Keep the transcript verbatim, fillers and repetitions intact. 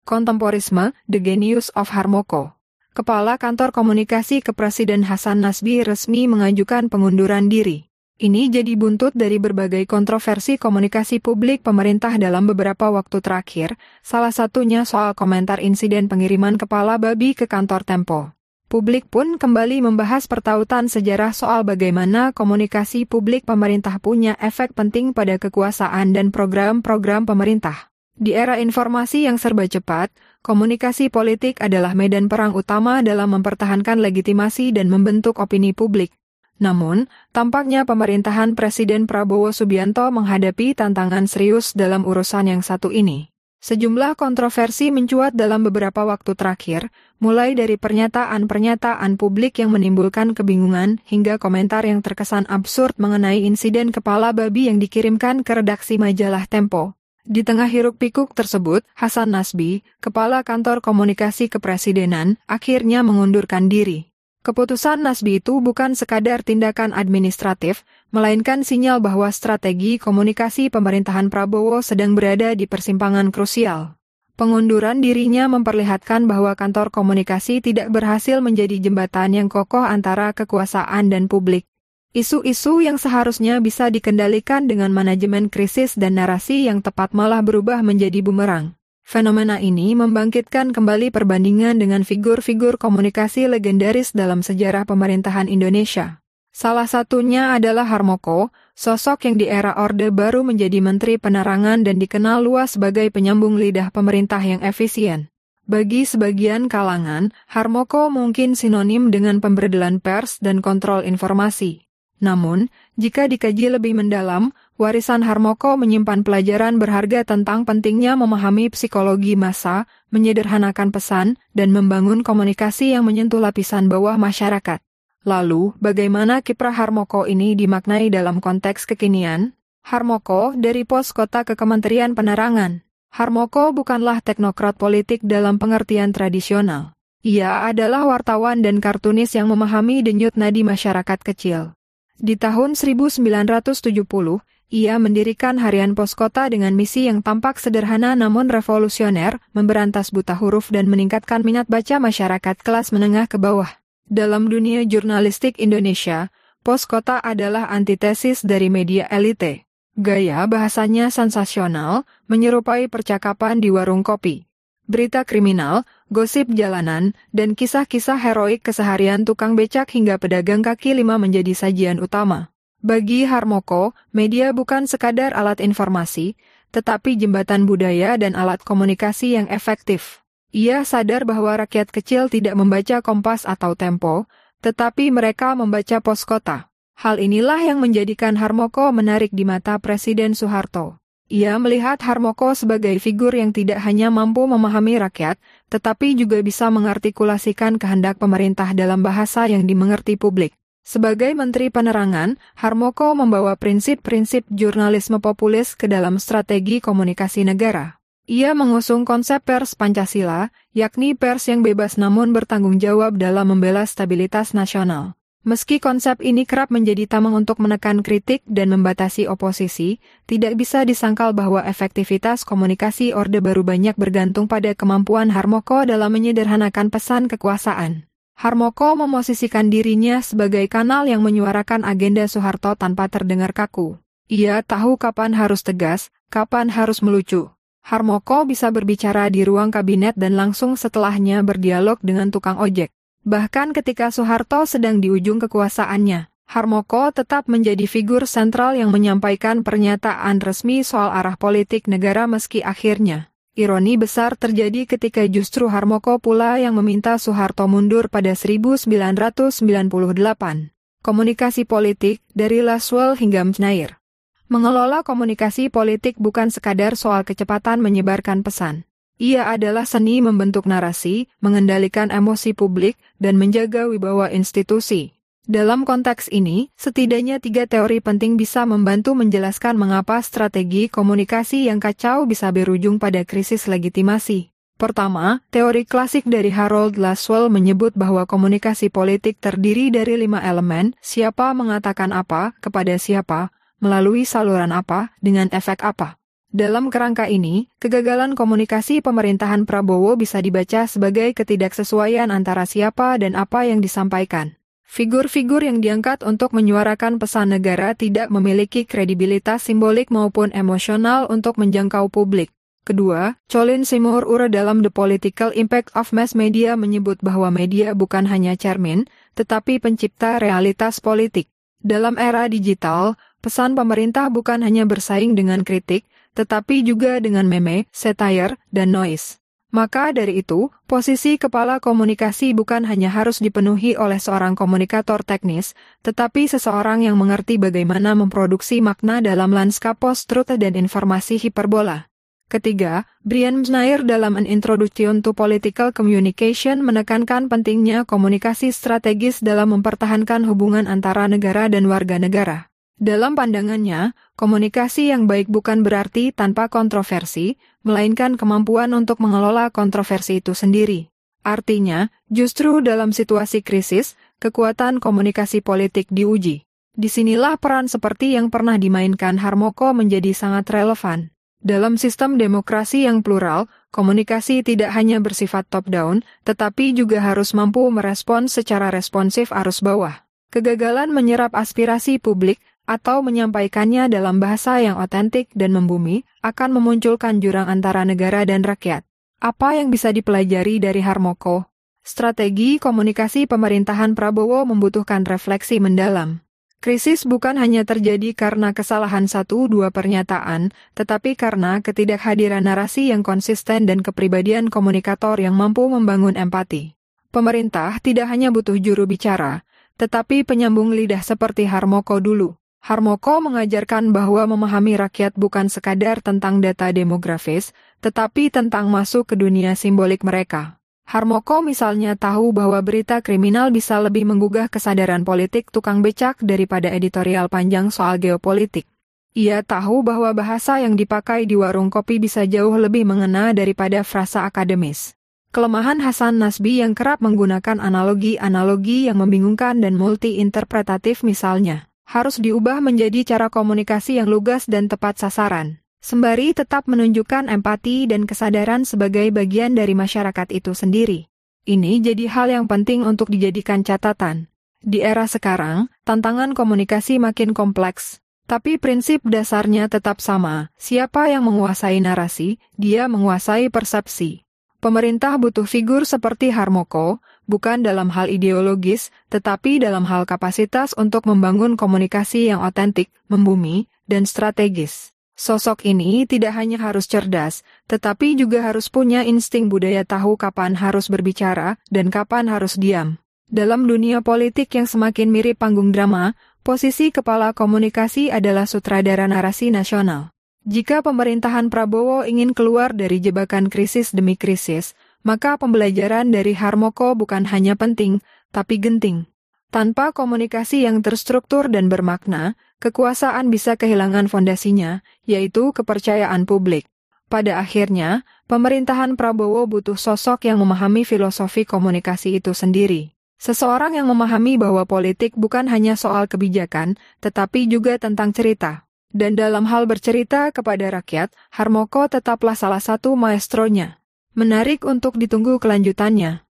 Kontemporisme, The Genius of Harmoko. Kepala Kantor Komunikasi Kepresiden Hasan Nasbi resmi mengajukan pengunduran diri. Ini jadi buntut dari berbagai kontroversi komunikasi publik pemerintah dalam beberapa waktu terakhir, salah satunya soal komentar insiden pengiriman kepala babi ke kantor Tempo. Publik pun kembali membahas pertautan sejarah soal bagaimana komunikasi publik pemerintah punya efek penting pada kekuasaan dan program-program pemerintah. Di era informasi yang serba cepat, komunikasi politik adalah medan perang utama dalam mempertahankan legitimasi dan membentuk opini publik. Namun, tampaknya pemerintahan Presiden Prabowo Subianto menghadapi tantangan serius dalam urusan yang satu ini. Sejumlah kontroversi mencuat dalam beberapa waktu terakhir, mulai dari pernyataan-pernyataan publik yang menimbulkan kebingungan hingga komentar yang terkesan absurd mengenai insiden kepala babi yang dikirimkan ke redaksi majalah Tempo. Di tengah hiruk-pikuk tersebut, Hasan Nasbi, Kepala Kantor Komunikasi Kepresidenan, akhirnya mengundurkan diri. Keputusan Nasbi itu bukan sekadar tindakan administratif, melainkan sinyal bahwa strategi komunikasi pemerintahan Prabowo sedang berada di persimpangan krusial. Pengunduran dirinya memperlihatkan bahwa kantor komunikasi tidak berhasil menjadi jembatan yang kokoh antara kekuasaan dan publik. Isu-isu yang seharusnya bisa dikendalikan dengan manajemen krisis dan narasi yang tepat malah berubah menjadi bumerang. Fenomena ini membangkitkan kembali perbandingan dengan figur-figur komunikasi legendaris dalam sejarah pemerintahan Indonesia. Salah satunya adalah Harmoko, sosok yang di era Orde Baru menjadi Menteri Penerangan dan dikenal luas sebagai penyambung lidah pemerintah yang efisien. Bagi sebagian kalangan, Harmoko mungkin sinonim dengan pemberdelan pers dan kontrol informasi. Namun, jika dikaji lebih mendalam, warisan Harmoko menyimpan pelajaran berharga tentang pentingnya memahami psikologi massa, menyederhanakan pesan, dan membangun komunikasi yang menyentuh lapisan bawah masyarakat. Lalu, bagaimana kiprah Harmoko ini dimaknai dalam konteks kekinian? Harmoko dari pos kota ke Kementerian Penerangan. Harmoko bukanlah teknokrat politik dalam pengertian tradisional. Ia adalah wartawan dan kartunis yang memahami denyut nadi masyarakat kecil. Di tahun seribu sembilan ratus tujuh puluh, ia mendirikan harian Pos Kota dengan misi yang tampak sederhana namun revolusioner, memberantas buta huruf dan meningkatkan minat baca masyarakat kelas menengah ke bawah. Dalam dunia jurnalistik Indonesia, Pos Kota adalah antitesis dari media elite. Gaya bahasanya sensasional, menyerupai percakapan di warung kopi. Berita kriminal, gosip jalanan, dan kisah-kisah heroik keseharian tukang becak hingga pedagang kaki lima menjadi sajian utama. Bagi Harmoko, media bukan sekadar alat informasi, tetapi jembatan budaya dan alat komunikasi yang efektif. Ia sadar bahwa rakyat kecil tidak membaca Kompas atau Tempo, tetapi mereka membaca Pos Kota. Hal inilah yang menjadikan Harmoko menarik di mata Presiden Soeharto. Ia melihat Harmoko sebagai figur yang tidak hanya mampu memahami rakyat, tetapi juga bisa mengartikulasikan kehendak pemerintah dalam bahasa yang dimengerti publik. Sebagai Menteri Penerangan, Harmoko membawa prinsip-prinsip jurnalisme populis ke dalam strategi komunikasi negara. Ia mengusung konsep pers Pancasila, yakni pers yang bebas namun bertanggung jawab dalam membela stabilitas nasional. Meski konsep ini kerap menjadi tameng untuk menekan kritik dan membatasi oposisi, tidak bisa disangkal bahwa efektivitas komunikasi Orde Baru banyak bergantung pada kemampuan Harmoko dalam menyederhanakan pesan kekuasaan. Harmoko memosisikan dirinya sebagai kanal yang menyuarakan agenda Soeharto tanpa terdengar kaku. Ia tahu kapan harus tegas, kapan harus melucu. Harmoko bisa berbicara di ruang kabinet dan langsung setelahnya berdialog dengan tukang ojek. Bahkan ketika Soeharto sedang di ujung kekuasaannya, Harmoko tetap menjadi figur sentral yang menyampaikan pernyataan resmi soal arah politik negara meski akhirnya. Ironi besar terjadi ketika justru Harmoko pula yang meminta Soeharto mundur pada seribu sembilan ratus sembilan puluh delapan. Komunikasi politik, dari Laswell hingga Mcnair. Mengelola komunikasi politik bukan sekadar soal kecepatan menyebarkan pesan. Ia adalah seni membentuk narasi, mengendalikan emosi publik, dan menjaga wibawa institusi. Dalam konteks ini, setidaknya tiga teori penting bisa membantu menjelaskan mengapa strategi komunikasi yang kacau bisa berujung pada krisis legitimasi. Pertama, teori klasik dari Harold Laswell menyebut bahwa komunikasi politik terdiri dari lima elemen, siapa mengatakan apa, kepada siapa, melalui saluran apa, dengan efek apa. Dalam kerangka ini, kegagalan komunikasi pemerintahan Prabowo bisa dibaca sebagai ketidaksesuaian antara siapa dan apa yang disampaikan. Figur-figur yang diangkat untuk menyuarakan pesan negara tidak memiliki kredibilitas simbolik maupun emosional untuk menjangkau publik. Kedua, Colin Seymour Ure dalam The Political Impact of Mass Media menyebut bahwa media bukan hanya cermin, tetapi pencipta realitas politik. Dalam era digital, pesan pemerintah bukan hanya bersaing dengan kritik, tetapi juga dengan meme, satire, dan noise. Maka dari itu, posisi kepala komunikasi bukan hanya harus dipenuhi oleh seorang komunikator teknis, tetapi seseorang yang mengerti bagaimana memproduksi makna dalam lanskap post-truth dan informasi hiperbola. Ketiga, Brian Schneier dalam An Introduction to Political Communication menekankan pentingnya komunikasi strategis dalam mempertahankan hubungan antara negara dan warga negara. Dalam pandangannya, komunikasi yang baik bukan berarti tanpa kontroversi, melainkan kemampuan untuk mengelola kontroversi itu sendiri. Artinya, justru dalam situasi krisis, kekuatan komunikasi politik diuji. Disinilah peran seperti yang pernah dimainkan Harmoko menjadi sangat relevan. Dalam sistem demokrasi yang plural, komunikasi tidak hanya bersifat top-down, tetapi juga harus mampu merespons secara responsif arus bawah. Kegagalan menyerap aspirasi publik, atau menyampaikannya dalam bahasa yang otentik dan membumi, akan memunculkan jurang antara negara dan rakyat. Apa yang bisa dipelajari dari Harmoko? Strategi komunikasi pemerintahan Prabowo membutuhkan refleksi mendalam. Krisis bukan hanya terjadi karena kesalahan satu dua pernyataan, tetapi karena ketidakhadiran narasi yang konsisten dan kepribadian komunikator yang mampu membangun empati. Pemerintah tidak hanya butuh juru bicara, tetapi penyambung lidah seperti Harmoko dulu. Harmoko mengajarkan bahwa memahami rakyat bukan sekadar tentang data demografis, tetapi tentang masuk ke dunia simbolik mereka. Harmoko misalnya tahu bahwa berita kriminal bisa lebih menggugah kesadaran politik tukang becak daripada editorial panjang soal geopolitik. Ia tahu bahwa bahasa yang dipakai di warung kopi bisa jauh lebih mengena daripada frasa akademis. Kelemahan Hasan Nasbi yang kerap menggunakan analogi-analogi yang membingungkan dan multi-interpretatif misalnya, harus diubah menjadi cara komunikasi yang lugas dan tepat sasaran, sembari tetap menunjukkan empati dan kesadaran sebagai bagian dari masyarakat itu sendiri. Ini jadi hal yang penting untuk dijadikan catatan. Di era sekarang, tantangan komunikasi makin kompleks, tapi prinsip dasarnya tetap sama. Siapa yang menguasai narasi, dia menguasai persepsi. Pemerintah butuh figur seperti Harmoko, bukan dalam hal ideologis, tetapi dalam hal kapasitas untuk membangun komunikasi yang otentik, membumi, dan strategis. Sosok ini tidak hanya harus cerdas, tetapi juga harus punya insting budaya tahu kapan harus berbicara dan kapan harus diam. Dalam dunia politik yang semakin mirip panggung drama, posisi kepala komunikasi adalah sutradara narasi nasional. Jika pemerintahan Prabowo ingin keluar dari jebakan krisis demi krisis, maka pembelajaran dari Harmoko bukan hanya penting, tapi genting. Tanpa komunikasi yang terstruktur dan bermakna, kekuasaan bisa kehilangan fondasinya, yaitu kepercayaan publik. Pada akhirnya, pemerintahan Prabowo butuh sosok yang memahami filosofi komunikasi itu sendiri. Seseorang yang memahami bahwa politik bukan hanya soal kebijakan, tetapi juga tentang cerita. Dan dalam hal bercerita kepada rakyat, Harmoko tetaplah salah satu maestronya. Menarik untuk ditunggu kelanjutannya.